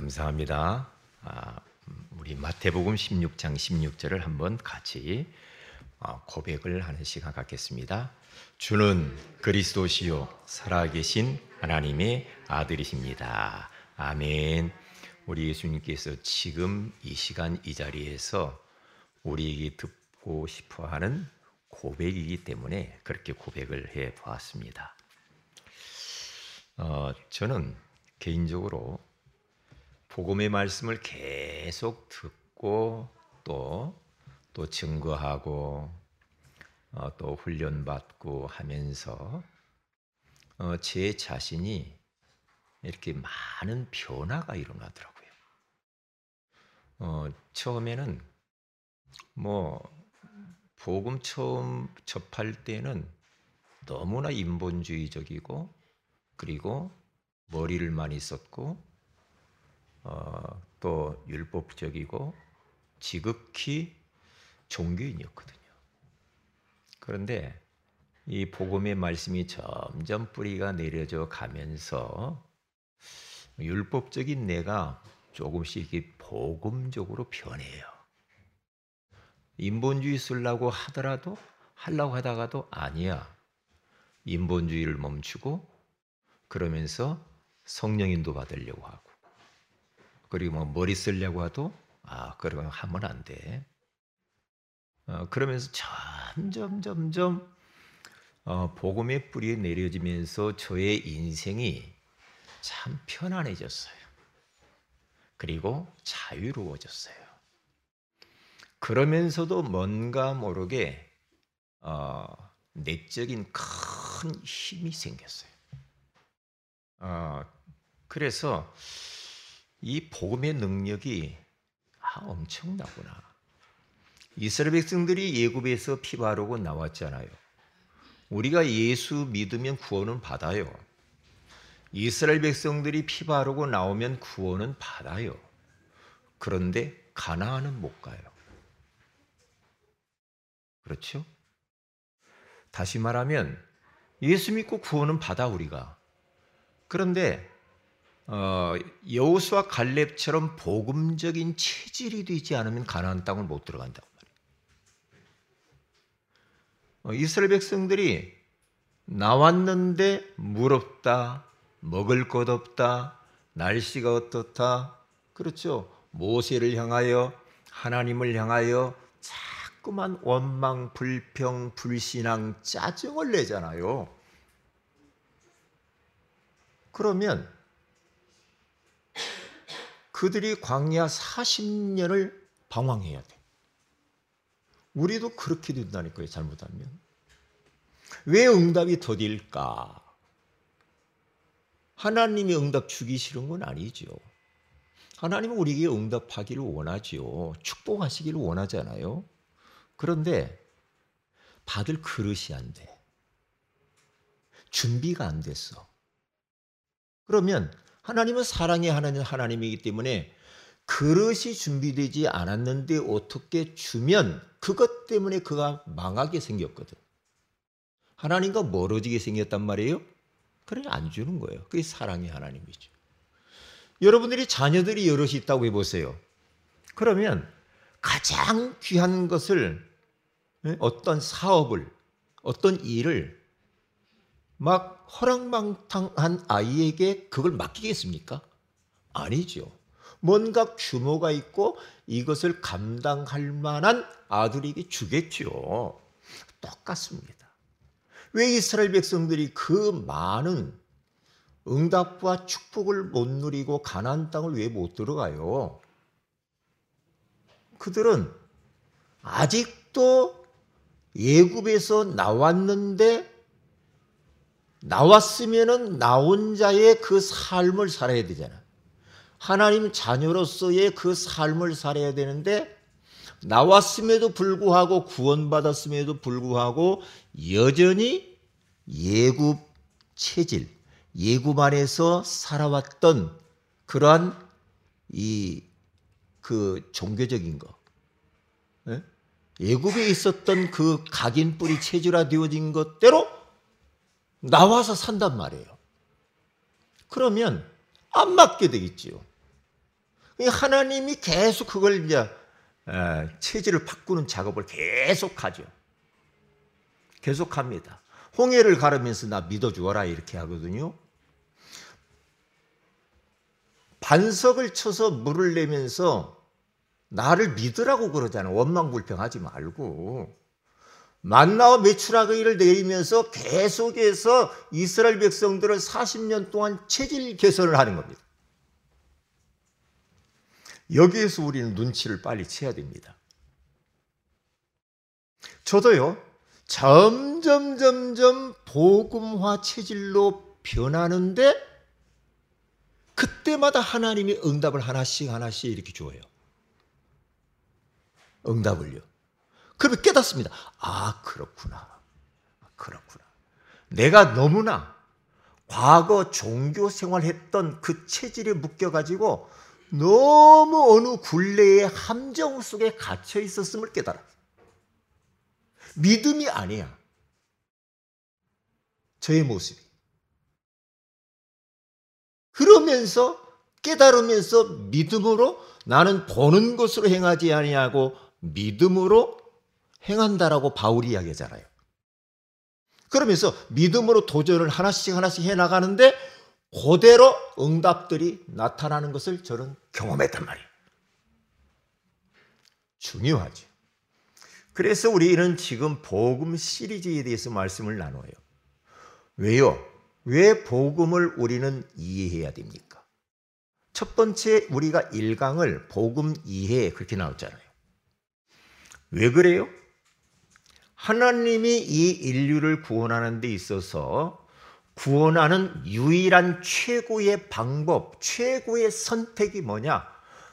감사합니다. 우리 마태복음 16장 16절을 한번 같이 고백을 하는 시간 갖겠습니다. 주는 그리스도시요 살아계신 하나님의 아들이십니다. 아멘. 우리 예수님께서 지금 이 시간 이 자리에서 우리에게 듣고 싶어하는 고백이기 때문에 그렇게 고백을 해 보았습니다. 저는 개인적으로 복음의 말씀을 계속 듣고 또 증거하고 또 훈련받고 하면서 제 자신이 이렇게 많은 변화가 일어나더라고요. 처음에는 복음 처음 접할 때는 너무나 인본주의적이고 그리고 머리를 많이 썼고 또 율법적이고 지극히 종교인이었거든요. 그런데 이 복음의 말씀이 점점 뿌리가 내려져 가면서 율법적인 내가 조금씩 복음적으로 변해요. 인본주의 쓰려고 하려고 하다가도 아니야. 인본주의를 멈추고 그러면서 성령인도 받으려고 하고 그리고 머리 쓰려고 해도 그러면 하면 안 돼. 그러면서 점점 복음의 뿌리에 내려지면서 저의 인생이 참 편안해졌어요. 그리고 자유로워졌어요. 그러면서도 뭔가 모르게 내적인 큰 힘이 생겼어요. 그래서 이 복음의 능력이 엄청나구나. 이스라엘 백성들이 애굽에서 피 바르고 나왔잖아요. 우리가 예수 믿으면 구원은 받아요. 이스라엘 백성들이 피 바르고 나오면 구원은 받아요. 그런데 가나안은 못 가요. 그렇죠? 다시 말하면 예수 믿고 구원은 받아 우리가. 그런데 여호수아 갈렙처럼 복음적인 체질이 되지 않으면 가나안 땅을 못 들어간다고 말이에요. 이스라엘 백성들이 나왔는데 물 없다, 먹을 것 없다, 날씨가 어떻다. 그렇죠? 모세를 향하여 하나님을 향하여 자꾸만 원망, 불평, 불신앙, 짜증을 내잖아요. 그러면 그들이 광야 40년을 방황해야 돼. 우리도 그렇게 된다니까요, 잘못하면. 왜 응답이 더딜까? 하나님이 응답 주기 싫은 건 아니죠. 하나님은 우리에게 응답하기를 원하죠. 축복하시기를 원하잖아요. 그런데 받을 그릇이 안 돼. 준비가 안 됐어. 그러면 하나님은 사랑의 하나님이기 때문에 그릇이 준비되지 않았는데 어떻게 주면 그것 때문에 그가 망하게 생겼거든. 하나님과 멀어지게 생겼단 말이에요. 그래 안 주는 거예요. 그게 사랑의 하나님이죠. 여러분들이 자녀들이 여럿이 있다고 해보세요. 그러면 가장 귀한 것을 어떤 사업을 어떤 일을 막 허랑방탕한 아이에게 그걸 맡기겠습니까? 아니죠. 뭔가 규모가 있고 이것을 감당할 만한 아들에게 주겠죠. 똑같습니다. 왜 이스라엘 백성들이 그 많은 응답과 축복을 못 누리고 가나안 땅을 왜 못 들어가요? 그들은 아직도 애굽에서 나왔으면은 나온 자의 그 삶을 살아야 되잖아. 하나님 자녀로서의 그 삶을 살아야 되는데 나왔음에도 불구하고 구원받았음에도 불구하고 여전히 애굽 체질, 애굽 안에서 살아왔던 그러한 그 종교적인 거, 애굽에 있었던 그 각인 뿌리 체질화 되어진 것대로 나와서 산단 말이에요. 그러면 안 맞게 되겠지요. 하나님이 계속 그걸 이제 체질을 바꾸는 작업을 계속하죠. 계속합니다. 홍해를 가르면서 나 믿어주어라 이렇게 하거든요. 반석을 쳐서 물을 내면서 나를 믿으라고 그러잖아요. 원망불평하지 말고. 만나와 메추라기를 내리면서 계속해서 이스라엘 백성들을 40년 동안 체질 개선을 하는 겁니다. 여기에서 우리는 눈치를 빨리 채야 됩니다. 저도요, 점점 복음화 체질로 변하는데 그때마다 하나님이 응답을 하나씩 이렇게 줘요. 응답을요. 그러면 깨닫습니다. 아, 그렇구나. 내가 너무나 과거 종교 생활했던 그 체질에 묶여가지고 너무 어느 굴레의 함정 속에 갇혀 있었음을 깨달아. 믿음이 아니야. 저의 모습이. 그러면서 깨달으면서 믿음으로 나는 보는 것으로 행하지 아니하고 믿음으로 행한다라고 바울이 이야기하잖아요. 그러면서 믿음으로 도전을 하나씩 해나가는데 그대로 응답들이 나타나는 것을 저는 경험했단 말이에요. 중요하죠. 그래서 우리는 지금 복음 시리즈에 대해서 말씀을 나눠요. 왜요? 왜 복음을 우리는 이해해야 됩니까? 첫 번째 우리가 1강을 복음 이해 그렇게 나왔잖아요. 왜 그래요? 하나님이 이 인류를 구원하는 데 있어서 구원하는 유일한 최고의 방법, 최고의 선택이 뭐냐?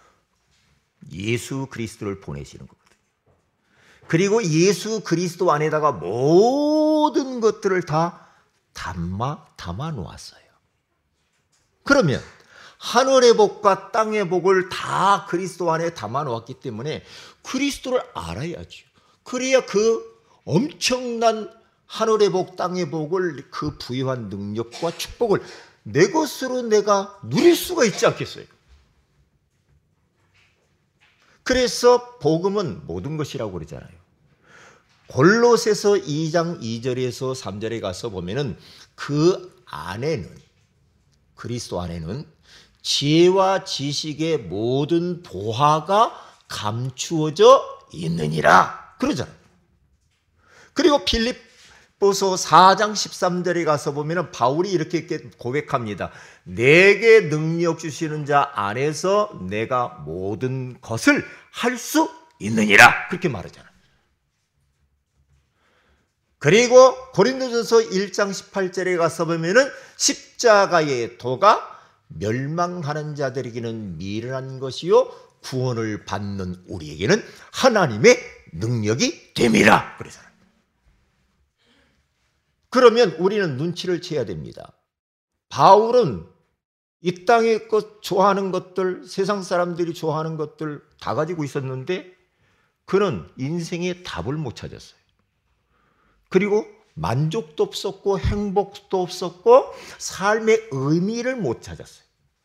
예수 그리스도를 보내시는 거거든요. 그리고 예수 그리스도 안에다가 모든 것들을 다 담아 놓았어요. 그러면 하늘의 복과 땅의 복을 다 그리스도 안에 담아 놓았기 때문에 그리스도를 알아야죠. 그래야 그 엄청난 하늘의 복, 땅의 복을 그 부유한 능력과 축복을 내 것으로 내가 누릴 수가 있지 않겠어요? 그래서 복음은 모든 것이라고 그러잖아요. 골로새서 2장 2절에서 3절에 가서 보면은 그 안에는 그리스도 안에는 지혜와 지식의 모든 보화가 감추어져 있느니라 그러잖아요. 그리고 빌립보서 4장 13절에 가서 보면은 바울이 이렇게 고백합니다. 내게 능력 주시는 자 안에서 내가 모든 것을 할 수 있느니라 그렇게 말하잖아요. 그리고 고린도전서 1장 18절에 가서 보면은 십자가의 도가 멸망하는 자들에게는 미련한 것이요 구원을 받는 우리에게는 하나님의 능력이 됨이라 그러잖아요. 그러면 우리는 눈치를 채야 됩니다. 바울은 이 땅의 것 좋아하는 것들, 세상 사람들이 좋아하는 것들 다 가지고 있었는데 그는 인생의 답을 못 찾았어요. 그리고 만족도 없었고 행복도 없었고 삶의 의미를 못 찾았어요.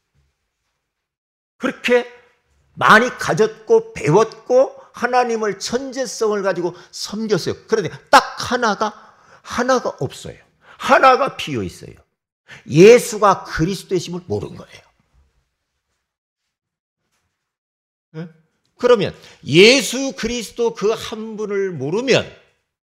그렇게 많이 가졌고 배웠고 하나님을 천재성을 가지고 섬겼어요. 그런데 딱 하나가 없어요. 하나가 비어 있어요. 예수가 그리스도이심을 모르는 거예요. 네? 그러면 예수 그리스도 그 한 분을 모르면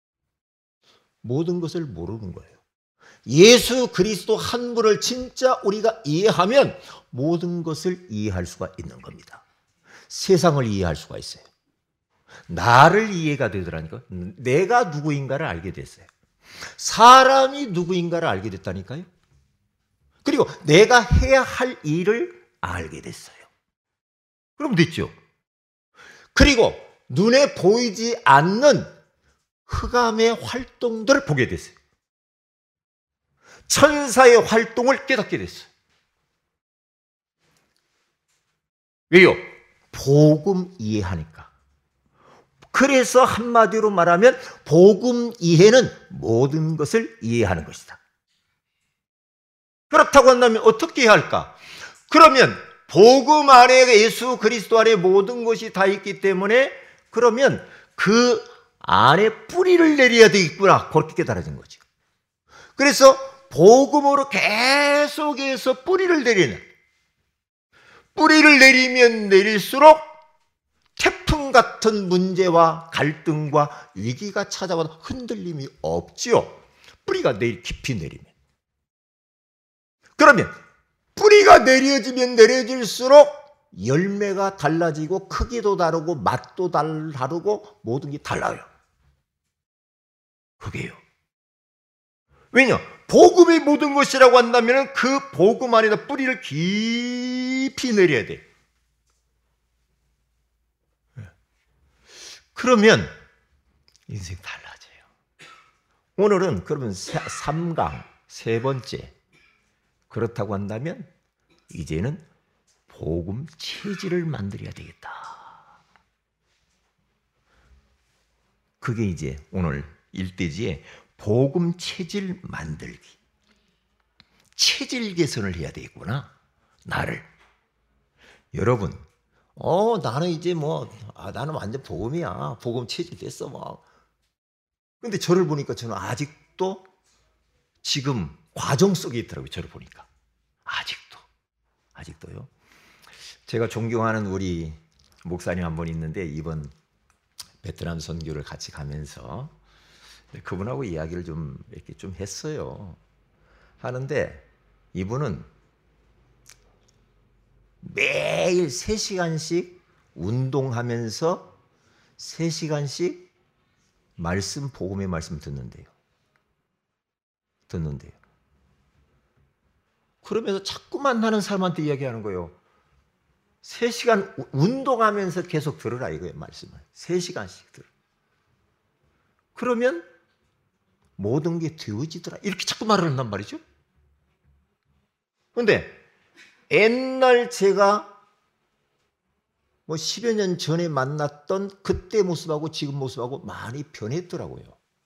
모든 것을 모르는 거예요. 예수 그리스도 한 분을 진짜 우리가 이해하면 모든 것을 이해할 수가 있는 겁니다. 세상을 이해할 수가 있어요. 나를 이해가 되더라니까요. 내가 누구인가를 알게 됐어요. 사람이 누구인가를 알게 됐다니까요. 그리고 내가 해야 할 일을 알게 됐어요. 그럼 됐죠. 그리고 눈에 보이지 않는 흑암의 활동들을 보게 됐어요. 천사의 활동을 깨닫게 됐어요. 왜요? 복음 이해하니까. 그래서 한마디로 말하면 복음 이해는 모든 것을 이해하는 것이다. 그렇다고 한다면 어떻게 해야 할까? 그러면 복음 안에 예수 그리스도 안에 모든 것이 다 있기 때문에 그러면 그 안에 뿌리를 내려야 되겠구나. 그렇게 깨달아진 거죠. 그래서 복음으로 계속해서 뿌리를 내리는, 뿌리를 내리면 내릴수록 태풍 같은 문제와 갈등과 위기가 찾아와도 흔들림이 없지요. 뿌리가 깊이 내리면. 그러면 뿌리가 내려지면 내려질수록 열매가 달라지고 크기도 다르고 맛도 다르고 모든 게 달라요. 그게요. 왜냐? 복음이 모든 것이라고 한다면 그 복음 안에다 뿌리를 깊이 내려야 돼. 그러면 인생 달라져요. 오늘은 그러면 3강, 세 번째. 그렇다고 한다면 이제는 복음 체질을 만들어야 되겠다. 그게 이제 오늘 1대지의 복음 체질 만들기. 체질 개선을 해야 되겠구나. 나를. 여러분, 나는 이제 나는 완전 복음이야. 복음 체질 됐어, 막. 근데 저를 보니까 저는 아직도 지금 과정 속에 있더라고요. 저를 보니까. 아직도요. 제가 존경하는 우리 목사님 한 분 있는데 이번 베트남 선교를 같이 가면서 그분하고 이야기를 이렇게 좀 했어요. 하는데 이분은 매일 3시간씩 운동하면서 3시간씩 복음의 말씀 듣는데요. 그러면서 자꾸 만나는 사람한테 이야기하는 거예요. 3시간 운동하면서 계속 들으라 이거예요, 말씀을. 3시간씩 들어. 그러면 모든 게 되어지더라. 이렇게 자꾸 말을 한단 말이죠. 그런데 옛날 제가 10여 년 전에 만났던 그때 모습하고 지금 모습하고 많이 변했더라고요.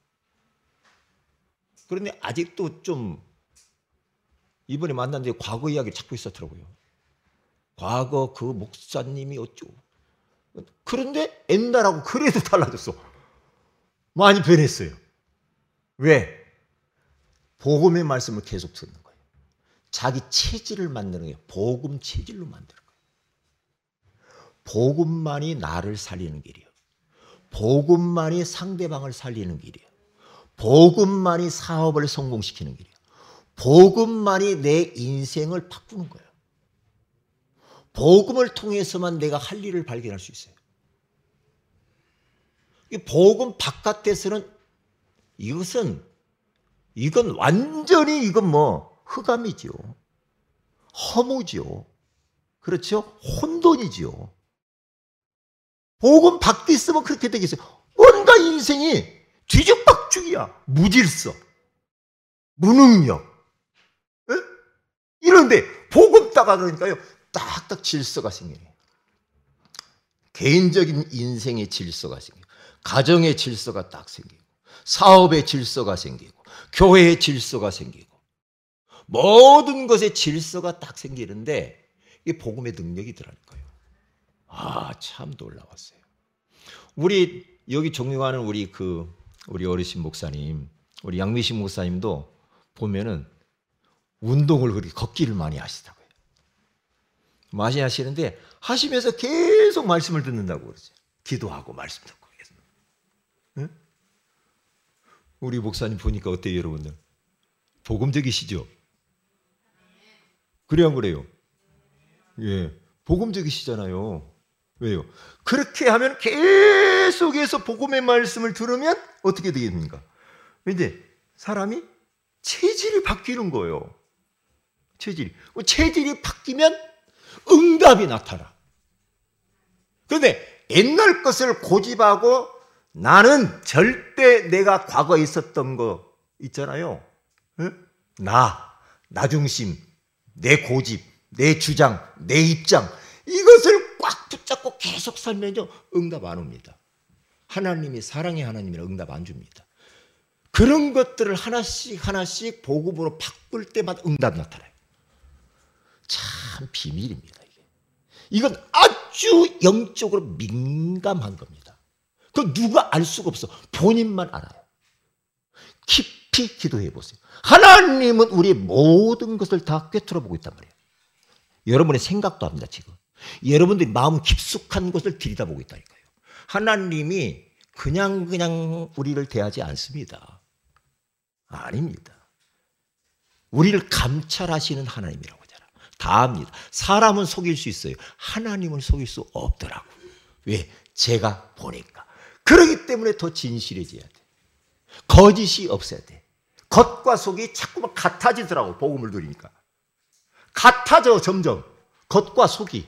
그런데 아직도 좀 이번에 만났는데 과거 이야기를 자꾸 있었더라고요. 과거 그 목사님이 어쩌고. 그런데 옛날하고 그래도 달라졌어. 많이 변했어요. 왜? 복음의 말씀을 계속 듣는 거예요. 자기 체질을 만드는 거예요. 복음 체질로 만드는 거예요. 복음만이 나를 살리는 길이에요. 복음만이 상대방을 살리는 길이에요. 복음만이 사업을 성공시키는 길이에요. 복음만이 내 인생을 바꾸는 거예요. 복음을 통해서만 내가 할 일을 발견할 수 있어요. 복음 바깥에서는 이건 완전히 흑암이죠. 허무죠. 그렇죠? 혼돈이죠. 복음 밖에 있으면 그렇게 되겠어요. 뭔가 인생이 뒤죽박죽이야. 무질서, 무능력. 에? 이런데 복음 따가 그러니까요. 딱딱 질서가 생겨요. 개인적인 인생의 질서가 생겨요. 가정의 질서가 딱 생기고, 사업의 질서가 생기고, 교회의 질서가 생기고, 모든 것의 질서가 딱 생기는데 이게 복음의 능력이더라고요. 참 놀라웠어요. 우리 여기 존경하는 우리 어르신 목사님, 우리 양미식 목사님도 보면은 운동을 그렇게 걷기를 많이 하시더라고요. 많이 하시는데 하시면서 계속 말씀을 듣는다고 그러죠. 기도하고 말씀 듣고 계속. 응? 우리 목사님 보니까 어때요, 여러분들? 복음적이시죠? 그래요, 안 그래요? 예, 복음적이시잖아요. 왜요? 그렇게 하면 계속해서 복음의 말씀을 들으면 어떻게 되겠습니까? 이제 사람이 체질이 바뀌는 거예요. 체질이 바뀌면 응답이 나타나. 그런데 옛날 것을 고집하고 나는 절대 내가 과거에 있었던 거 있잖아요. 응? 나 중심, 내 고집, 내 주장, 내 입장, 이것을 꽉 붙잡고 계속 살면요, 응답 안 옵니다. 하나님이 사랑의 하나님이라 응답 안 줍니다. 그런 것들을 하나씩 복음으로 바꿀 때마다 응답 나타나요. 참 비밀입니다, 이게. 이건 아주 영적으로 민감한 겁니다. 그 누가 알 수가 없어. 본인만 알아요. 깊이 기도해 보세요. 하나님은 우리의 모든 것을 다 꿰뚫어 보고 있단 말이에요. 여러분의 생각도 합니다. 지금 여러분들이 마음 깊숙한 것을 들여다보고 있다니까요. 하나님이 그냥 우리를 대하지 않습니다. 아닙니다. 우리를 감찰하시는 하나님이라고 하잖아. 다 압니다. 사람은 속일 수 있어요. 하나님을 속일 수 없더라고. 왜? 제가 보니까. 그렇기 때문에 더 진실해져야 돼. 거짓이 없어야 돼. 겉과 속이 자꾸만 같아지더라고. 복음을 들으니까. 같아져 점점. 겉과 속이.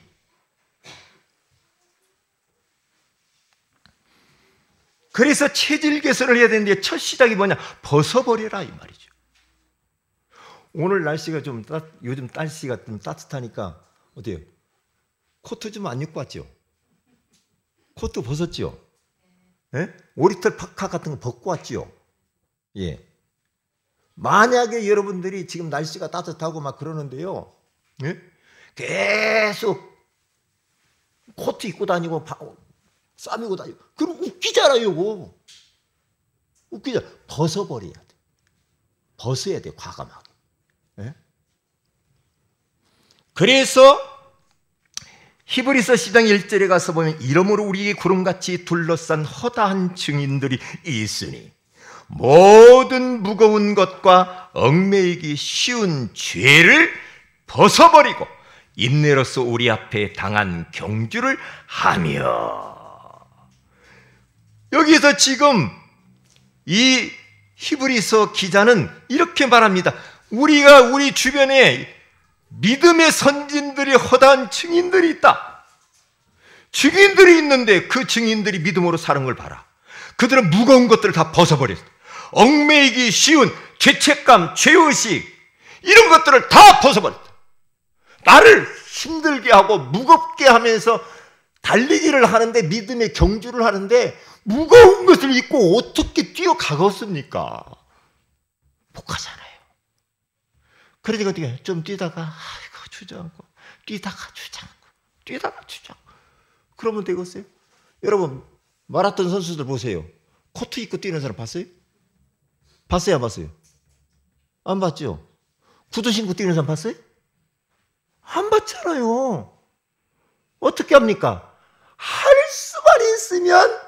그래서 체질 개선을 해야 되는데 첫 시작이 뭐냐? 벗어버려라 이 말이죠. 오늘 날씨가 좀 요즘 날씨가 좀 따뜻하니까 어때요? 코트 좀 안 입고 왔죠? 코트 벗었죠? 예? 오리털 파카 같은 거 벗고 왔죠? 예. 만약에 여러분들이 지금 날씨가 따뜻하고 막 그러는데요, 예? 계속 코트 입고 다니고 싸매고 다니고 그럼 웃기잖아요. 이거. 웃기잖아. 벗어버려야 돼. 벗어야 돼. 과감하게. 예? 그래서 히브리서 10장 1절에 가서 보면 이러므로 우리의 구름같이 둘러싼 허다한 증인들이 있으니 모든 무거운 것과 얽매이기 쉬운 죄를 벗어버리고 인내로서 우리 앞에 당한 경주를 하며. 여기서 지금 이 히브리서 기자는 이렇게 말합니다. 우리가 우리 주변에 믿음의 선진들이 허다한 증인들이 있다. 증인들이 있는데 그 증인들이 믿음으로 사는 걸 봐라. 그들은 무거운 것들을 다 벗어버렸어. 얽매이기 쉬운 죄책감, 죄의식 이런 것들을 다 벗어버렸다. 나를 힘들게 하고 무겁게 하면서 달리기를 하는데 믿음의 경주를 하는데 무거운 것을 입고 어떻게 뛰어가겠습니까? 못 가잖아요. 그러니까 어떻게 좀 뛰다가 아이고 주저앉고 뛰다가 주저앉고 뛰다가 주저앉고 그러면 되겠어요? 여러분 마라톤 선수들 보세요. 코트 입고 뛰는 사람 봤어요? 봤어요 안 봤어요? 안 봤죠? 구두 신고 뛰는 사람 봤어요? 안 봤잖아요. 어떻게 합니까? 할 수만 있으면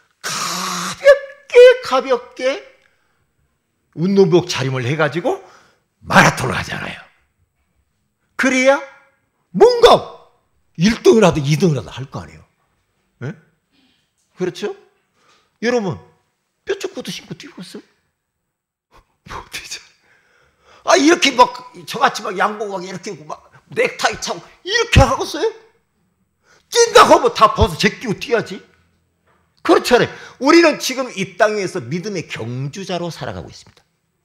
가볍게 운동복 차림을 해가지고 마라톤을 하잖아요. 그래야 뭔가 1등을 하든 2등을 하든 할 거 아니에요. 네? 그렇죠? 여러분 뼈쪽 구두 신고 뛰고 있어요? 못 뛰죠. 아 이렇게 막 저같이 막 양복하게 이렇게 막 넥타이 차고 이렇게 하겠어요? 뛴다고 하면 다 벗어 제끼고 뛰어야지. 그렇잖아요. 우리는 지금 이 땅에서 믿음의 경주자로 살아가고 있습니다.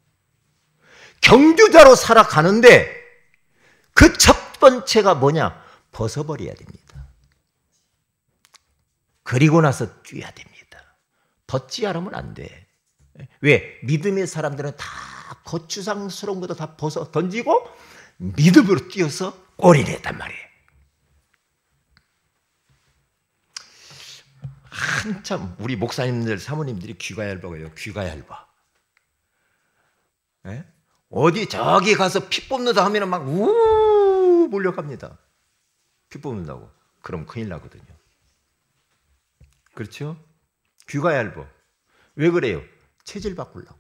경주자로 살아가는데 그 첫 번째가 뭐냐? 벗어버려야 됩니다. 그리고 나서 뛰어야 됩니다. 벗지 않으면 안 돼. 왜? 믿음의 사람들은 다 거추장스러운 것도 다 벗어 던지고 믿음으로 뛰어서 올인했단 말이에요. 한참 우리 목사님들 사모님들이 귀가 얇아요. 귀가 얇아. 네? 어디 저기 가서 피 뽑는다 하면 막 우 몰려갑니다. 피 뽑는다고. 그럼 큰일 나거든요. 그렇죠? 귀가 얇아. 왜 그래요? 체질 바꾸려고.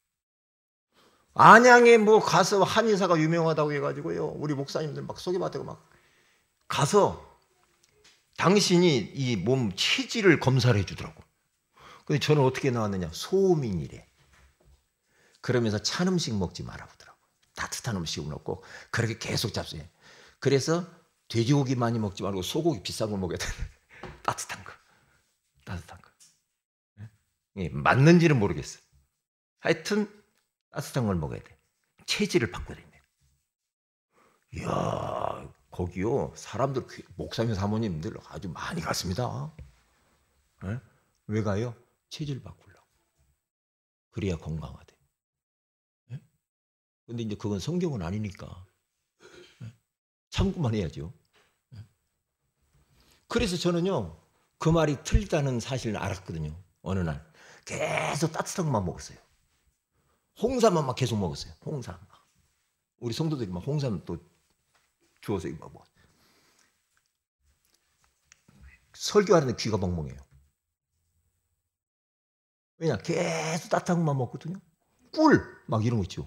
안양에 뭐 가서 한의사가 유명하다고 해가지고요. 우리 목사님들 막 소개받고 막 가서 당신이 이 몸 체질을 검사를 해주더라고. 근데 저는 어떻게 나왔느냐? 소음인이래. 그러면서 찬 음식 먹지 말아보더라고. 따뜻한 음식을 먹고 그렇게 계속 잡수해. 그래서 돼지고기 많이 먹지 말고 소고기 비싼 거 먹어야 돼. 따뜻한 거. 예, 맞는지는 모르겠어. 하여튼 따뜻한 걸 먹어야 돼. 체질을 바꿔야 돼. 이야, 거기요 사람들 목사님 사모님들 아주 많이 갔습니다. 예? 왜 가요? 체질 바꾸려고. 그래야 건강하대. 예? 근데 이제 그건 성경은 아니니까 예? 참고만 해야죠. 예? 그래서 저는요, 그 말이 틀리다는 사실을 알았거든요. 어느 날 계속 따뜻한 것만 먹었어요. 홍삼만 막 계속 먹었어요. 홍삼. 우리 성도들이 막 홍삼 또 주워서 막 먹어. 설교하는데 귀가 멍멍해요. 왜냐? 계속 따뜻한 것만 먹거든요. 꿀 막 이런 거 있죠.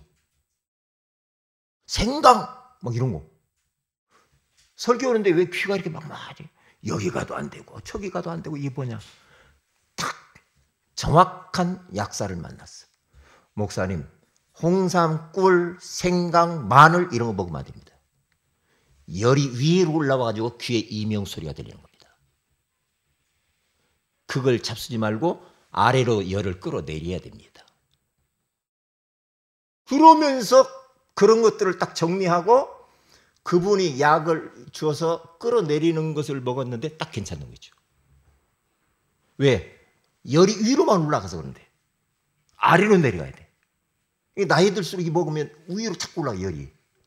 생강 막 이런 거. 설교하는데 왜 귀가 이렇게 막막하지? 여기 가도 안 되고 저기 가도 안 되고. 이게 뭐냐? 딱 정확한 약사를 만났어. 목사님, 홍삼, 꿀, 생강, 마늘 이런 거 먹으면 안 됩니다. 열이 위로 올라와가지고 귀에 이명소리가 들리는 겁니다. 그걸 잡수지 말고 아래로 열을 끌어내려야 됩니다. 그러면서 그런 것들을 딱 정리하고 그분이 약을 주어서 끌어내리는 것을 먹었는데 딱 괜찮은 거죠. 왜? 열이 위로만 올라가서 그런데 아래로 내려가야 돼. 나이 들수록 이 먹으면 위로 자꾸 올라가 열이.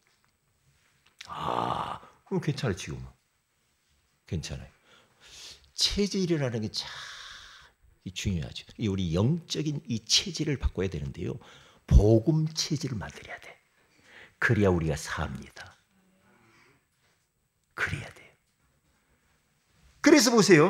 그럼 괜찮아요. 지금은 괜찮아요. 체질이라는 게 참 중요하죠. 우리 영적인 이 체질을 바꿔야 되는데요, 복음 체질을 만들어야 돼. 그래야 우리가 삽니다. 그래야 돼요. 그래서 보세요.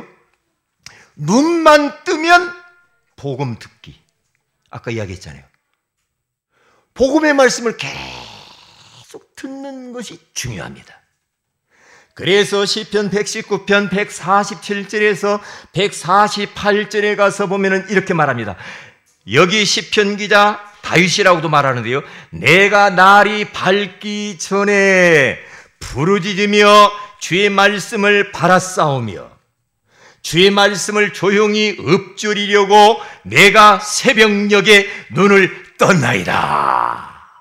눈만 뜨면 복음 듣기. 아까 이야기했잖아요. 복음의 말씀을 계속 듣는 것이 중요합니다. 그래서 시편 119편 147절에서 148절에 가서 보면은 이렇게 말합니다. 여기 시편 기자 다윗이라고도 말하는데요. 내가 날이 밝기 전에 부르짖으며 주의 말씀을 바라싸우며 주의 말씀을 조용히 읊조리려고 내가 새벽녘에 눈을 떴나이다.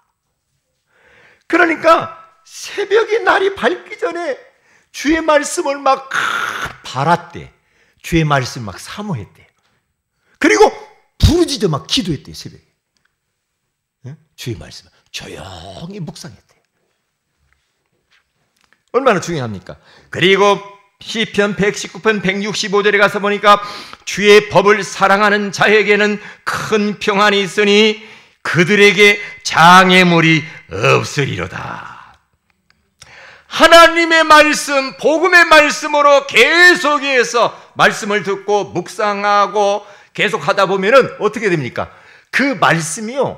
그러니까 새벽에 날이 밝기 전에 주의 말씀을 막 바랐대. 주의 말씀 막 사모했대. 그리고 부르짖어 막 기도했대. 새벽에. 주의 말씀 조용히 묵상했대. 얼마나 중요합니까? 그리고 시편 119편 165절에 가서 보니까 주의 법을 사랑하는 자에게는 큰 평안이 있으니 그들에게 장애물이 없으리로다. 하나님의 말씀, 복음의 말씀으로 계속해서 말씀을 듣고 묵상하고 계속 하다 보면은 어떻게 됩니까? 그 말씀이요,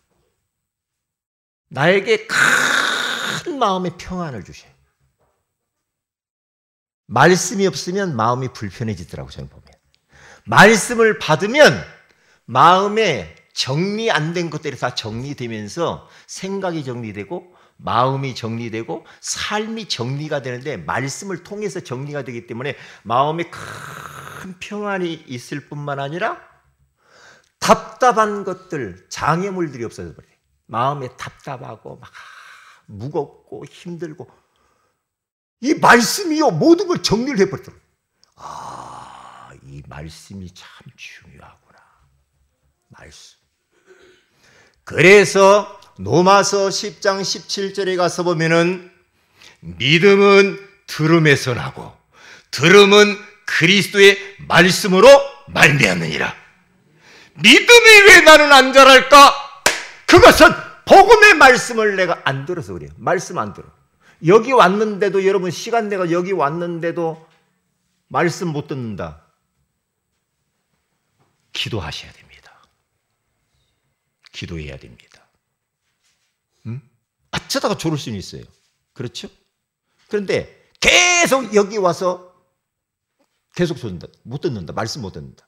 나에게 큰 마음의 평안을 주셔요. 말씀이 없으면 마음이 불편해지더라고요, 저는 보면. 말씀을 받으면 마음에 정리 안 된 것들이 다 정리되면서 생각이 정리되고 마음이 정리되고 삶이 정리가 되는데, 말씀을 통해서 정리가 되기 때문에 마음에 큰 평안이 있을 뿐만 아니라 답답한 것들, 장애물들이 없어져 버려요. 마음에 답답하고 막 무겁고 힘들고, 이 말씀이요 모든 걸 정리를 해버리더라고요. 이 말씀이 참 중요하구나. 말씀. 그래서 로마서 10장 17절에 가서 보면은 믿음은 들음에서 나고 들음은 그리스도의 말씀으로 말미암느니라. 믿음이 왜 나는 안 자랄까? 그것은 복음의 말씀을 내가 안 들어서 그래요. 말씀 안 들어. 여기 왔는데도, 여러분 시간 내가 여기 왔는데도 말씀 못 듣는다. 기도하셔야 됩니다. 기도해야 됩니다. 어쩌다가 졸을 수는 있어요. 그렇죠? 그런데 계속 여기 와서 계속 듣는다. 못 듣는다. 말씀 못 듣는다.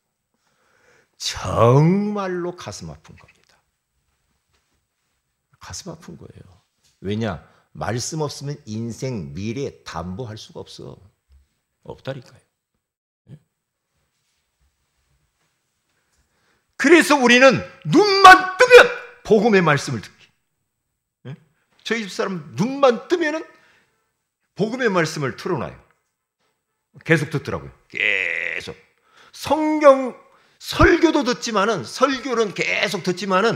정말로 가슴 아픈 겁니다. 가슴 아픈 거예요. 왜냐? 말씀 없으면 인생, 미래 담보할 수가 없어. 없다니까요. 그래서 우리는 눈만 뜨면 복음의 말씀을 듣기. 저희 집사람 눈만 뜨면은 복음의 말씀을 틀어놔요. 계속 듣더라고요. 계속. 성경, 설교도 듣지만은, 설교는 계속 듣지만은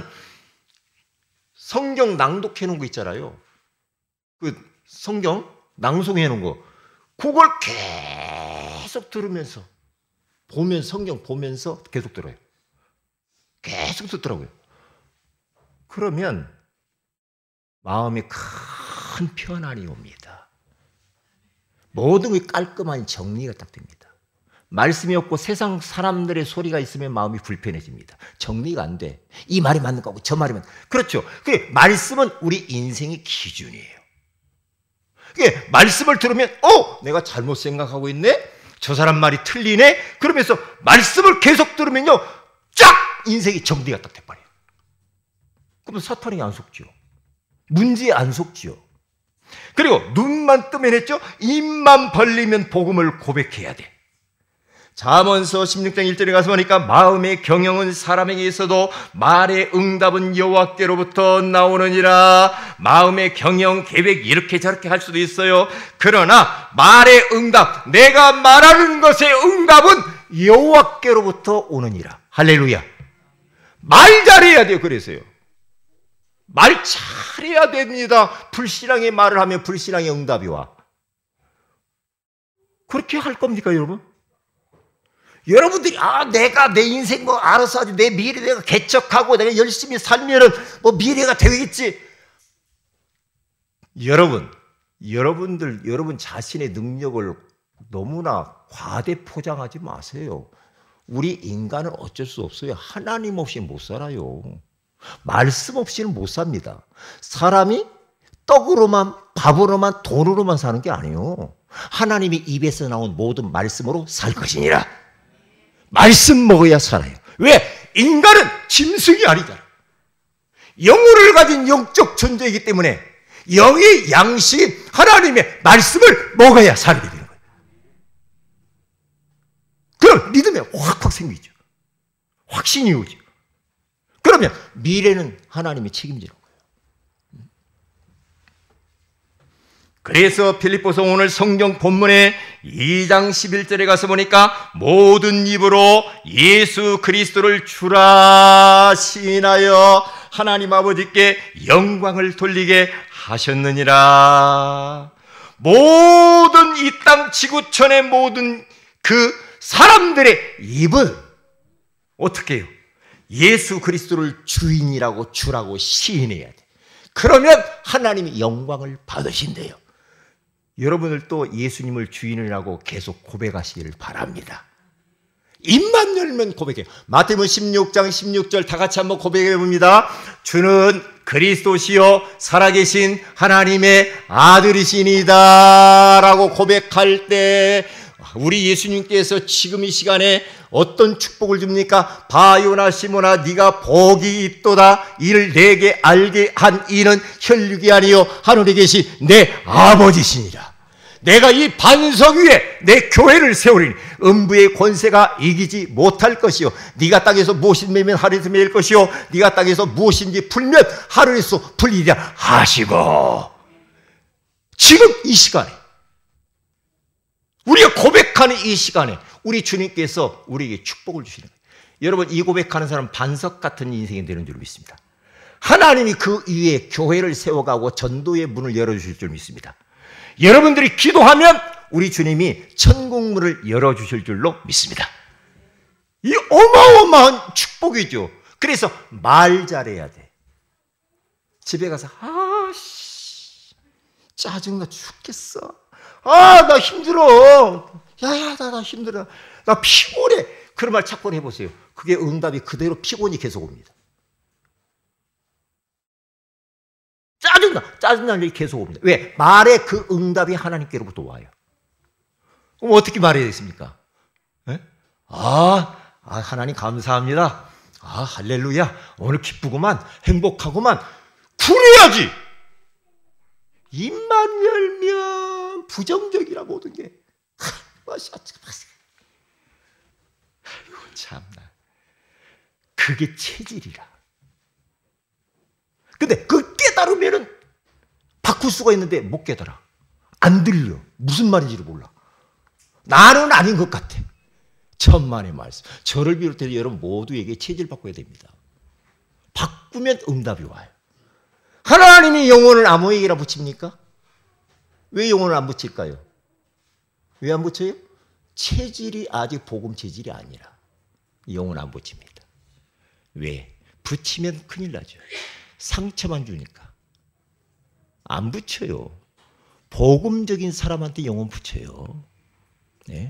성경 낭독해 놓은 거 있잖아요. 그 성경 낭송해 놓은 거. 그걸 계속 들으면서 성경 보면서 계속 들어요. 계속 듣더라고요. 그러면 마음에 큰 편안이 옵니다. 모든 게 깔끔한 정리가 딱 됩니다. 말씀이 없고 세상 사람들의 소리가 있으면 마음이 불편해집니다. 정리가 안 돼. 이 말이 맞는 거고 저 말이 맞는. 그렇죠. 그게 말씀은 우리 인생의 기준이에요. 그게 말씀을 들으면 내가 잘못 생각하고 있네. 저 사람 말이 틀리네. 그러면서 말씀을 계속 들으면요, 쫙 인생이 정리가 딱 돼버려요. 그럼 사탄이 안 속죠. 문제에 안 속죠. 그리고 눈만 뜨면 했죠. 입만 벌리면 복음을 고백해야 돼. 잠언서 16장 1절에 가서 보니까 마음의 경영은 사람에게 있어도 말의 응답은 여호와께로부터 나오느니라. 마음의 경영, 계획 이렇게 저렇게 할 수도 있어요. 그러나 말의 응답, 내가 말하는 것의 응답은 여호와께로부터 오느니라. 할렐루야. 말 잘해야 돼요. 그래서요. 말 잘해야 됩니다. 불신앙의 말을 하면 불신앙의 응답이 와. 그렇게 할 겁니까, 여러분? 여러분들이 내가 내 인생 알아서 하지, 내 미래 내가 개척하고 내가 열심히 살면은 미래가 되겠지. 여러분 자신의 능력을 너무나 과대 포장하지 마세요. 우리 인간은 어쩔 수 없어요. 하나님 없이 못 살아요. 말씀 없이는 못 삽니다. 사람이 떡으로만, 밥으로만, 돈으로만 사는 게 아니에요. 하나님이 입에서 나온 모든 말씀으로 살 것이니라. 말씀 먹어야 살아요. 왜? 인간은 짐승이 아니잖아. 영혼을 가진 영적 존재이기 때문에 영의 양식인 하나님의 말씀을 먹어야 살게 되는 거예요. 그럼 믿음이 확 생기죠. 확신이 오죠. 그러면 미래는 하나님이 책임지는 거예요. 그래서 필립보서 오늘 성경 본문에 2장 11절에 가서 보니까 모든 입으로 예수 그리스도를 주라 시인하여 하나님 아버지께 영광을 돌리게 하셨느니라. 모든 이 땅 지구촌의 모든 그 사람들의 입을 어떻게 해요? 예수 그리스도를 주인이라고 주라고 시인해야 돼. 그러면 하나님이 영광을 받으신대요. 여러분들도 예수님을 주인이라고 계속 고백하시기를 바랍니다. 입만 열면 고백해요. 마태복음 16장 16절 다 같이 한번 고백해 봅니다. 주는 그리스도시요 살아계신 하나님의 아들이시니다 라고 고백할 때 우리 예수님께서 지금 이 시간에 어떤 축복을 줍니까? 바요나 시모나 네가 복이 있도다. 이를 내게 알게 한 이는 혈육이 아니요 하늘에 계신 내 아버지시니라. 내가 이 반석 위에 내 교회를 세우리니 음부의 권세가 이기지 못할 것이요 네가 땅에서 무엇이 매면 하늘에서 매일 것이요 네가 땅에서 무엇인지 풀면 하늘에서 풀리리라 하시고, 지금 이 시간에 우리가 고백하는 이 시간에 우리 주님께서 우리에게 축복을 주시는 거예요. 여러분, 이 고백하는 사람은 반석 같은 인생이 되는 줄 믿습니다. 하나님이 그 위에 교회를 세워가고 전도의 문을 열어주실 줄 믿습니다. 여러분들이 기도하면 우리 주님이 천국문을 열어주실 줄로 믿습니다. 이 어마어마한 축복이죠. 그래서 말 잘해야 돼. 집에 가서 짜증나 죽겠어. 나 힘들어. 나 힘들어. 나 피곤해. 그런 말 자꾸 해보세요. 그게 응답이 그대로 피곤이 계속 옵니다. 짜증나는 일이 계속 옵니다. 왜? 말의 그 응답이 하나님께로부터 와요. 그럼 어떻게 말해야 되겠습니까? 하나님 감사합니다. 할렐루야. 오늘 기쁘구만. 행복하구만. 그래야지. 입만 열면 부정적이라 모든 게. 아이고 참나. 그게 체질이라. 근데 그 깨달으면은 바꿀 수가 있는데 못 깨달아. 안 들려. 무슨 말인지를 몰라. 나는 아닌 것 같아. 천만의 말씀. 저를 비롯해서 여러분 모두에게 체질 바꿔야 됩니다. 바꾸면 응답이 와요. 하나님이 영혼을 아모에게라 붙입니까? 왜 영혼을 안 붙일까요? 왜 안 붙여요? 체질이 아직 복음 체질이 아니라 영혼 안 붙입니다. 왜? 붙이면 큰일 나죠. 상처만 주니까. 안 붙여요. 복음적인 사람한테 영혼 붙여요. 네?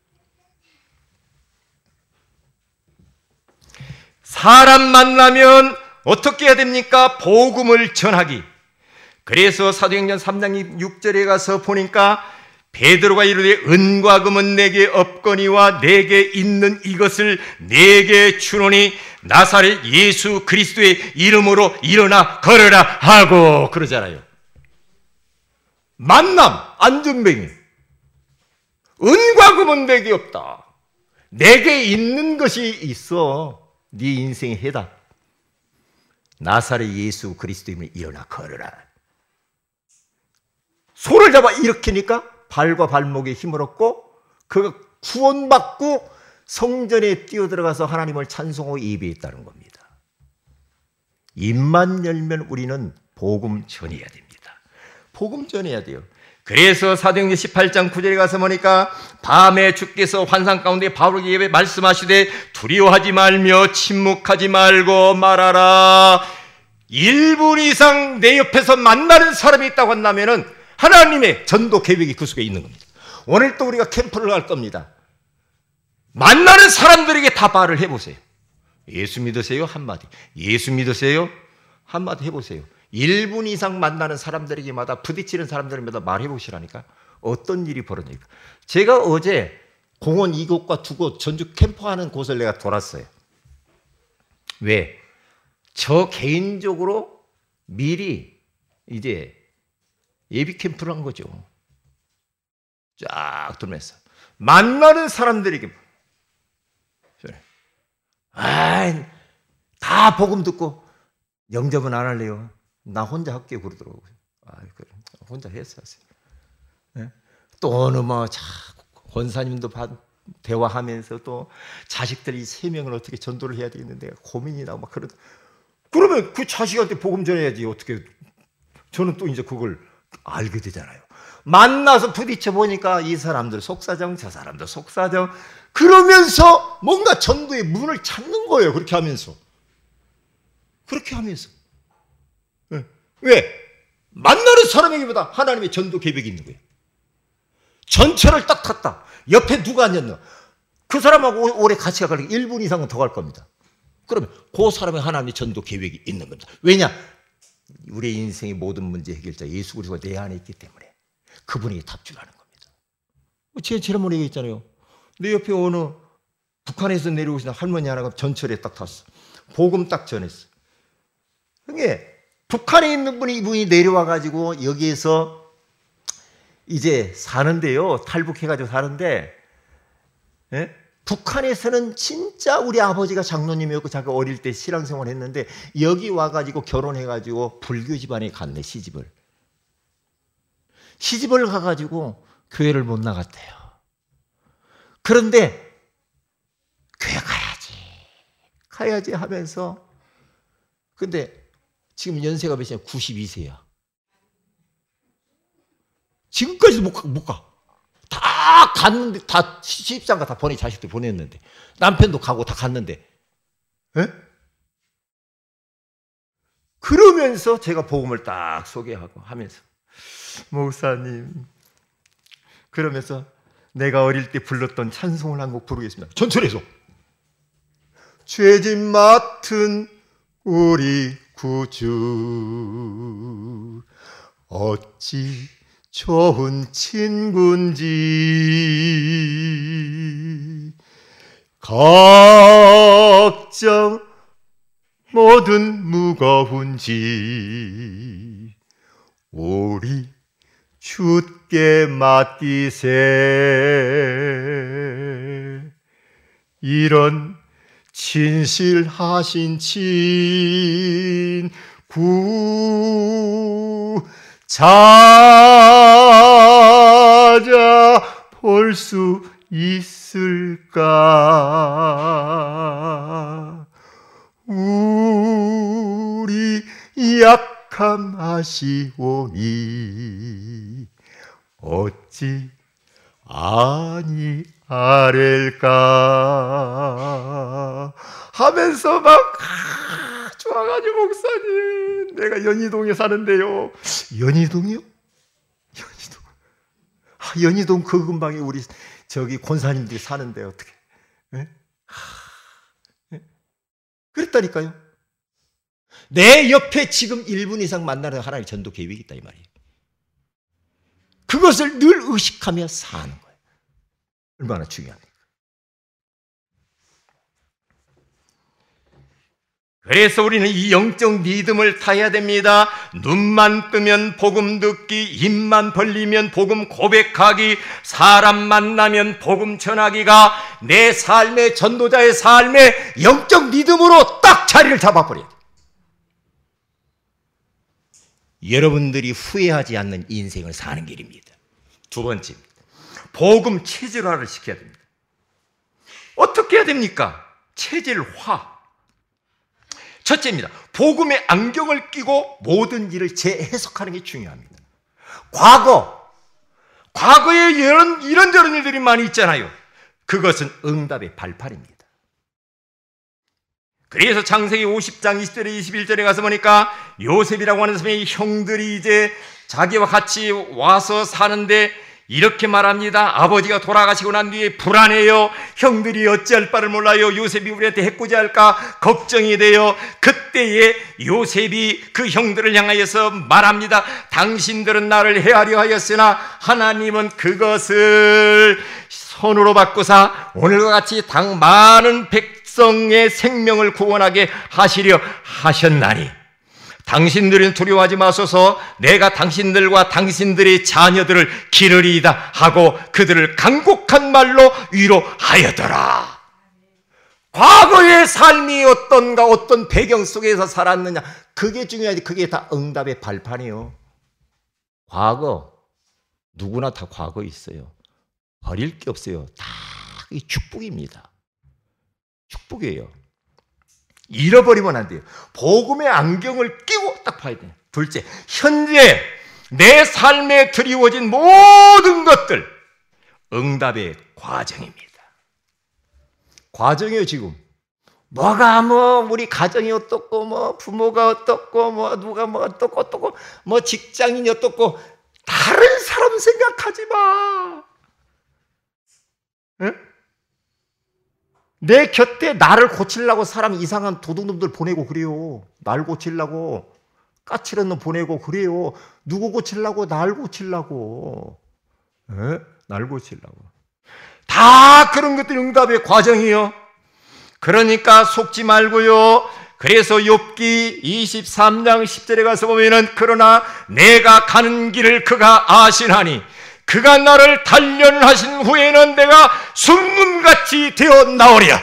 사람 만나면 어떻게 해야 됩니까? 복음을 전하기. 그래서 사도행전 3장 6절에 가서 보니까 베드로가 이르되 은과 금은 내게 없거니와 내게 있는 이것을 내게 주노니 나사렛 예수 그리스도의 이름으로 일어나 걸어라 하고 그러잖아요. 만남, 안전뱅이. 은과 금은 내게 없다. 내게 있는 것이 있어. 네 인생의 해답. 나사렛 예수 그리스도 이름으로 일어나 걸어라. 손을 잡아 일으키니까 발과 발목에 힘을 얻고 그가 구원받고 성전에 뛰어들어가서 하나님을 찬송하고 예배했다는 겁니다. 입만 열면 우리는 복음 전해야 됩니다. 복음 전해야 돼요. 그래서 사도행전 18장 9절에 가서 보니까 밤에 주께서 환상 가운데 바울에게 말씀하시되 두려워하지 말며 침묵하지 말고 말하라. 1분 이상 내 옆에서 만나는 사람이 있다고 한다면은 하나님의 전도 계획이 그 속에 있는 겁니다. 오늘 또 우리가 캠프를 갈 겁니다. 만나는 사람들에게 다 말을 해보세요. 예수 믿으세요? 한마디. 예수 믿으세요? 한마디 해보세요. 1분 이상 만나는 사람들에게마다 부딪히는 사람들마다 말해보시라니까. 어떤 일이 벌어집니까? 제가 어제 공원 2곳과 2곳 전주 캠프하는 곳을 내가 돌았어요. 왜? 저 개인적으로 미리 이제 예비 캠프를 한 거죠. 쫙 돌면서 만나는 사람들에게 다 복음 듣고 영접은 안 할래요. 나 혼자 할게요 그러더라고요. 그래. 혼자 했어요. 또 어느 권사님도 대화하면서 또 자식들이 3명을 어떻게 전도를 해야 되겠는데 고민이 나고 막 그러면 그 자식한테 복음 전해야지. 어떻게 저는 또 이제 그걸 알게 되잖아요. 만나서 부딪혀 보니까 이 사람들 속사정, 저 사람들 속사정. 그러면서 뭔가 전도의 문을 찾는 거예요. 그렇게 하면서. 왜? 만나는 사람에게보다 하나님의 전도 계획이 있는 거예요. 전철을 딱 탔다. 옆에 누가 앉았나? 그 사람하고 오래 같이 가려면 1분 이상은 더 갈 겁니다. 그러면 그 사람의 하나님의 전도 계획이 있는 겁니다. 왜냐? 우리의 인생의 모든 문제 해결자 예수 그리스도가 내 안에 있기 때문에 그분에게 답주라는 겁니다. 제가 지난번에 얘기했잖아요. 내 옆에 어느 북한에서 내려오신 할머니 하나가 전철에 딱 탔어. 복음 딱 전했어. 그게 북한에 있는 이분이 내려와가지고 여기에서 이제 사는데요. 탈북해가지고 사는데, 북한에서는 진짜 우리 아버지가 장로님이었고 자기가 어릴 때 신앙생활 했는데 여기 와가지고 결혼해가지고 불교 집안에 갔네. 시집을 가가지고 교회를 못 나갔대요. 그런데 교회 가야지 하면서 근데 지금 연세가 몇이냐? 92세야. 지금까지도 못 가. 다 갔는데, 다 시집장가 다 보내, 자식들 보냈는데. 남편도 가고 다 갔는데. 그러면서 제가 복음을 딱 소개하고 하면서. 목사님. 그러면서 내가 어릴 때 불렀던 찬송을 한 곡 부르겠습니다. 전철에서. 죄짐 맡은 우리 구주 어찌 좋은 친구인지 걱정 모든 무거운지 우리 주께 맡기세. 이런 진실하신 친구 찾아볼 수 있을까? 우리 약함 아시오니 어찌 아랠까 하면서 막 좋아가지고 목사님 내가 연희동에 사는데요. 연희동이요? 연희동. 연희동 그 근방에 우리 저기 권사님들이 사는데 어떻게? 네? 그랬다니까요. 내 옆에 지금 1분 이상 만나는 하나님의 전도 계획이 있다 이 말이에요. 그것을 늘 의식하며 사는 거예요. 얼마나 중요합니까? 그래서 우리는 이 영적 리듬을 타야 됩니다. 눈만 뜨면 복음 듣기, 입만 벌리면 복음 고백하기, 사람 만나면 복음 전하기가 내 삶의 전도자의 삶의 영적 리듬으로 딱 자리를 잡아버려야 돼요. 여러분들이 후회하지 않는 인생을 사는 길입니다. 두 번째입니다. 복음 체질화를 시켜야 됩니다. 어떻게 해야 됩니까? 체질화. 첫째입니다. 복음의 안경을 끼고 모든 일을 재해석하는 게 중요합니다. 과거에 이런저런 일들이 많이 있잖아요. 그것은 응답의 발판입니다. 그래서 창세기 50장 20절에 21절에 가서 보니까 요셉이라고 하는 사람의 형들이 이제 자기와 같이 와서 사는데 이렇게 말합니다. 아버지가 돌아가시고 난 뒤에 불안해요. 형들이 어찌할 바를 몰라요. 요셉이 우리한테 해코지 할까 걱정이 돼요. 그때에 요셉이 그 형들을 향하여서 말합니다. 당신들은 나를 해하려 하였으나 하나님은 그것을 선으로 바꾸사 오늘과 같이 많은 백성의 생명을 구원하게 하시려 하셨나니 당신들은 두려워하지 마소서. 내가 당신들과 당신들의 자녀들을 기르리이다 하고 그들을 간곡한 말로 위로하였더라. 과거의 삶이 어떤가, 어떤 배경 속에서 살았느냐, 그게 중요하지. 그게 다 응답의 발판이에요. 과거 누구나 다 과거 있어요. 버릴 게 없어요. 다 이 축복입니다. 축복이에요. 잃어버리면 안 돼요. 복음의 안경을 끼고 딱 봐야 돼요. 둘째, 현재 내 삶에 드리워진 모든 것들 응답의 과정입니다. 과정이에요. 지금 뭐가 우리 가정이 어떻고 부모가 어떻고 누가 어떻고 직장인이 어떻고 다른 사람 생각하지 마. 응? 내 곁에 나를 고치려고 사람 이상한 도둑놈들 보내고 그래요. 날 고치려고 까칠한 놈 보내고 그래요. 누구 고치려고? 날 고치려고. 날 고치려고. 다 그런 것들이 응답의 과정이요. 그러니까 속지 말고요. 그래서 욥기 23장 10절에 가서 보면은 그러나 내가 가는 길을 그가 아시나니 그가 나를 단련하신 후에는 내가 순금같이 되어 나오리라.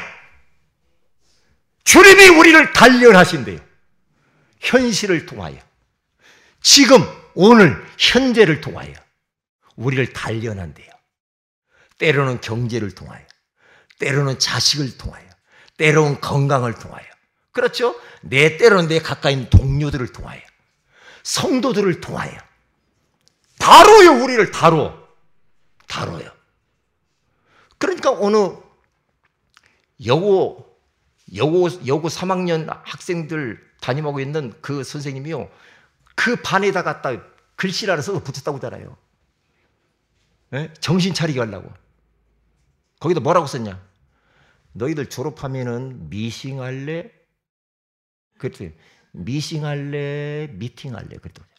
주님이 우리를 단련하신대요. 현실을 통하여, 지금 오늘 현재를 통하여 우리를 단련한대요. 때로는 경제를 통하여, 때로는 자식을 통하여, 때로는 건강을 통하여, 그렇죠? 때로는 내 가까이 있는 동료들을 통하여, 성도들을 통하여 다뤄요. 우리를 다뤄요. 그러니까 어느 여고 3학년 학생들 담임하고 있는 그 선생님이요, 그 반에다 갖다 글씨를 하나 써서 붙였다고 하잖아요. 정신 차리게 하려고. 거기다 뭐라고 썼냐? 너희들 졸업하면은 미싱할래? 그랬더니 미싱할래? 미팅할래? 그랬더니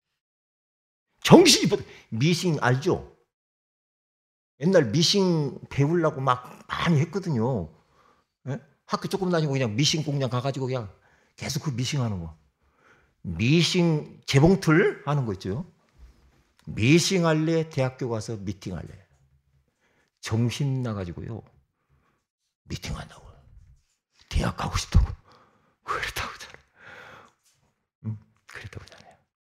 정신이 미싱 알죠? 옛날 미싱 배우려고 막 많이 했거든요. 학교 조금 다니고 그냥 미싱 공장 가가지고 그냥 계속 그 미싱 하는 거. 미싱 재봉틀 하는 거 있죠. 미싱 할래? 대학교 가서 미팅 할래? 정신 나가지고요. 미팅 한다고. 대학 가고 싶다고. 그랬다고 하잖아요. 그랬다고 하잖아요.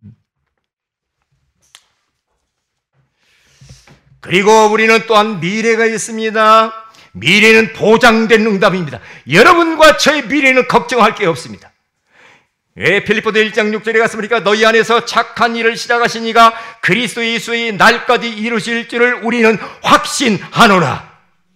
그리고 우리는 또한 미래가 있습니다. 미래는 보장된 응답입니다. 여러분과 저의 미래는 걱정할 게 없습니다. 필립보서 1장 6절에 가서 보니까 너희 안에서 착한 일을 시작하신 이가 그리스도 예수의 날까지 이루실 줄을 우리는 확신하노라.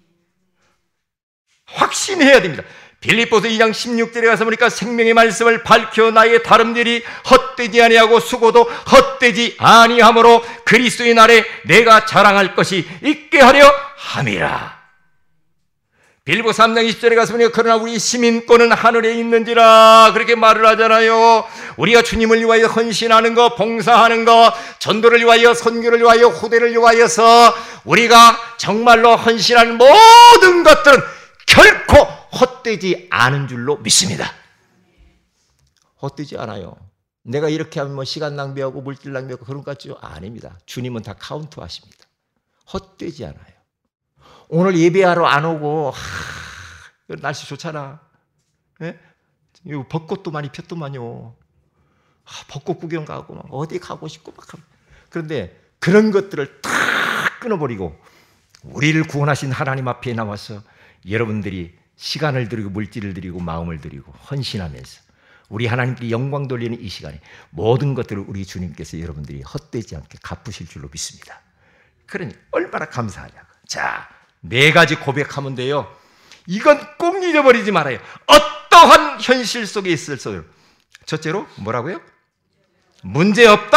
확신해야 됩니다. 빌립보서 2장 16절에 가서 보니까 생명의 말씀을 밝혀 나의 다름들이 헛되지 아니하고 수고도 헛되지 아니하므로 그리스도의 날에 내가 자랑할 것이 있게 하려 함이라. 빌립보 3장 20절에 가서 보니까 그러나 우리 시민권은 하늘에 있는지라 그렇게 말을 하잖아요. 우리가 주님을 위하여 헌신하는 것, 봉사하는 것, 전도를 위하여, 선교를 위하여, 후대를 위하여서 우리가 정말로 헌신하는 모든 것들은 결코 헛되지 않은 줄로 믿습니다. 헛되지 않아요. 내가 이렇게 하면 뭐 시간 낭비하고 물질 낭비하고 그런 것 같죠? 아닙니다. 주님은 다 카운트하십니다. 헛되지 않아요. 오늘 예배하러 안 오고 날씨 좋잖아. 예? 벚꽃도 많이 폈더만요. 벚꽃 구경 가고 막 어디 가고 싶고 막. 그런데 그런 것들을 다 끊어버리고 우리를 구원하신 하나님 앞에 나와서 여러분들이 시간을 드리고 물질을 드리고 마음을 드리고 헌신하면서 우리 하나님께 영광 돌리는 이 시간에 모든 것들을 우리 주님께서 여러분들이 헛되지 않게 갚으실 줄로 믿습니다. 그러니 얼마나 감사하냐고. 자, 4가지 고백하면 돼요. 이건 꼭 잊어버리지 말아요. 어떠한 현실 속에 있을서요. 첫째로 뭐라고요? 문제없다.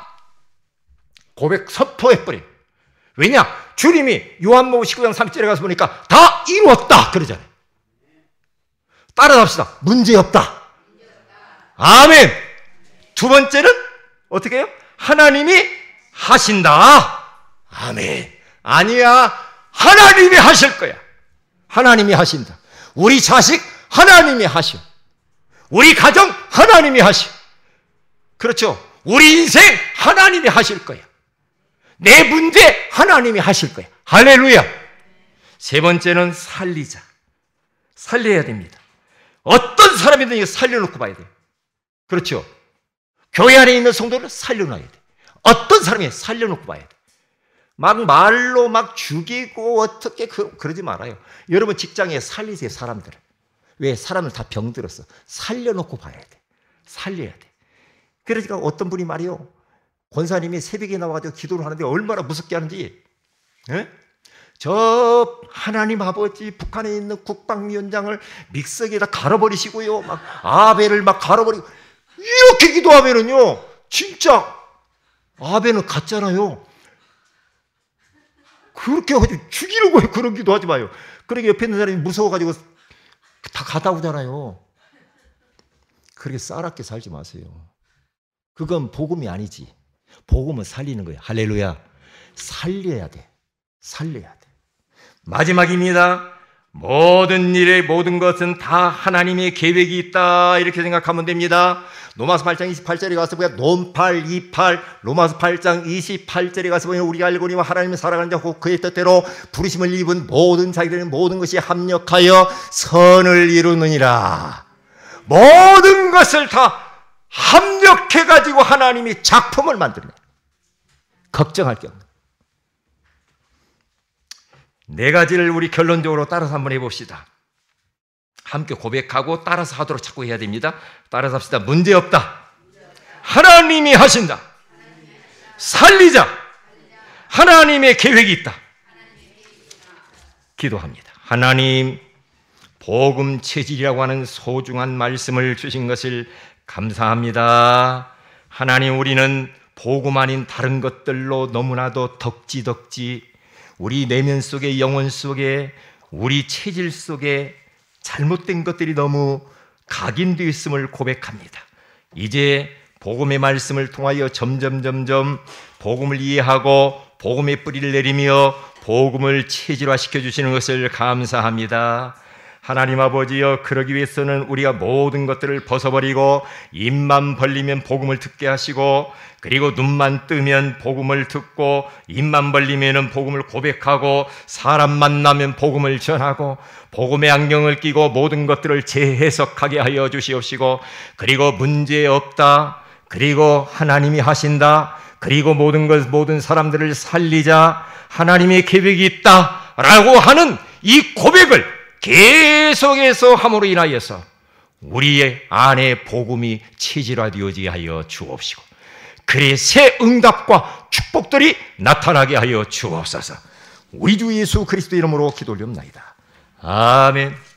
고백 선포해버려요. 왜냐? 주님이 요한복음 19장 30절에 가서 보니까 다 이루었다 그러잖아요. 따라합시다. 문제없다. 아멘. 두 번째는 어떻게 해요? 하나님이 하신다. 아멘. 아니야. 하나님이 하실 거야. 하나님이 하신다. 우리 자식 하나님이 하셔. 우리 가정 하나님이 하셔. 그렇죠? 우리 인생 하나님이 하실 거야. 내 문제 하나님이 하실 거야. 할렐루야. 세 번째는 살리자. 살려야 됩니다. 어떤 사람이든 살려놓고 봐야 돼요. 그렇죠? 교회 안에 있는 성도를 살려놔야 돼. 어떤 사람이 살려놓고 봐야 돼. 막 말로 막 죽이고 어떻게 그러지 말아요. 여러분 직장에 살리세요. 사람들을. 왜? 사람을 다 병들었어. 살려놓고 봐야 돼. 살려야 돼. 그러니까 어떤 분이 말이요, 권사님이 새벽에 나와가지고 기도를 하는데 얼마나 무섭게 하는지. 에? 저 하나님 아버지 북한에 있는 국방위원장을 믹서기에다 갈아버리시고요, 막 아벨을 막 갈아버리고 이렇게 기도하면은요 진짜 아벨은 갔잖아요. 그렇게 죽이려고 해. 그런 기도 하지 마요. 그러니까 옆에 있는 사람이 무서워가지고 다 가다 오잖아요. 그렇게 싸랍게 살지 마세요. 그건 복음이 아니지. 복음은 살리는 거예요. 할렐루야. 살려야 돼. 살려야 돼. 마지막입니다. 모든 일의 모든 것은 다 하나님의 계획이 있다 이렇게 생각하면 됩니다. 로마서 8장 28절에 가서 보면 논팔, 이팔, 로마서 8장 28절에 가서 보면 우리가 알고니와 하나님을 사랑하는 자 곧 그의 뜻대로 부르심을 입은 모든 자들은 모든 것이 합력하여 선을 이루느니라. 모든 것을 다 합력해가지고 하나님이 작품을 만드는 거예요. 걱정할 게 없는 거예요. 4가지를 우리 결론적으로 따라서 한번 해봅시다. 함께 고백하고 따라서 하도록 자꾸 해야 됩니다. 따라서 합시다. 문제없다. 하나님이 하신다. 살리자. 하나님의 계획이 있다. 기도합니다. 하나님, 복음 체질이라고 하는 소중한 말씀을 주신 것을 감사합니다. 하나님, 우리는 복음 아닌 다른 것들로 너무나도 덕지덕지 우리 내면 속에, 영혼 속에, 우리 체질 속에 잘못된 것들이 너무 각인되어 있음을 고백합니다. 이제 복음의 말씀을 통하여 점점 복음을 이해하고 복음의 뿌리를 내리며 복음을 체질화시켜 주시는 것을 감사합니다. 하나님 아버지여, 그러기 위해서는 우리가 모든 것들을 벗어버리고 입만 벌리면 복음을 듣게 하시고, 그리고 눈만 뜨면 복음을 듣고, 입만 벌리면 복음을 고백하고, 사람 만나면 복음을 전하고, 복음의 안경을 끼고 모든 것들을 재해석하게 하여 주시옵시고, 그리고 문제 없다, 그리고 하나님이 하신다, 그리고 모든 사람들을 살리자, 하나님의 계획이 있다라고 하는 이 고백을 계속해서 함으로 인하여서 우리의 안에 복음이 체질화되어지게 하여 주옵시고, 그의 새 응답과 축복들이 나타나게 하여 주옵소서. 우리 주 예수 그리스도 이름으로 기도 올리옵나이다. 아멘.